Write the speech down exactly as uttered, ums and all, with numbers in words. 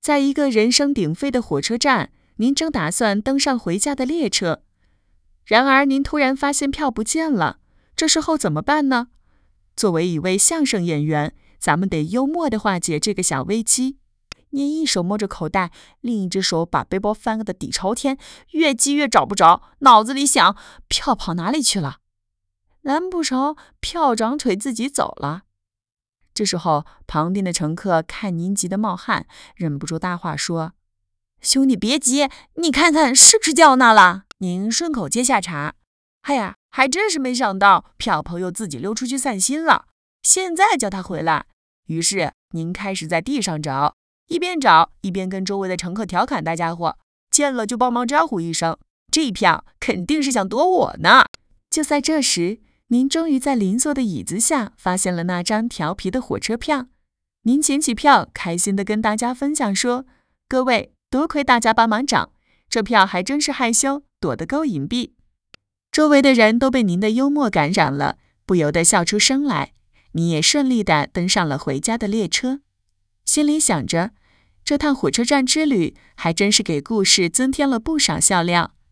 在一个人声鼎沸的火车站，您正打算登上回家的列车，然而您突然发现票不见了，这时候怎么办呢？作为一位相声演员，咱们得幽默地化解这个小危机。 您一手摸着口袋，另一只手把背包翻个的底朝天，越急越找不着，脑子里想：票跑哪里去了？难不成票长腿自己走了？这时候，旁边的乘客看您急得冒汗，忍不住搭话说：“兄弟别急，你看看是不是掉那了？”您顺口接下茬：“哎呀，还真是没想到，票朋友自己溜出去散心了，现在叫他回来。”于是您开始在地上找，一边找一边跟周围的乘客调侃大家伙：“见了就帮忙招呼一声，这票肯定是想躲我呢。” 就在这时，您终于在邻座的椅子下发现了那张调皮的火车票。您捡起票，开心地跟大家分享说：“各位，多亏大家帮忙找，这票还真是害羞，躲得够隐蔽。”周围的人都被您的幽默感染了，不由得笑出声来。你也顺利地登上了回家的列车，心里想着，这趟火车站之旅还真是给故事增添了不少笑料。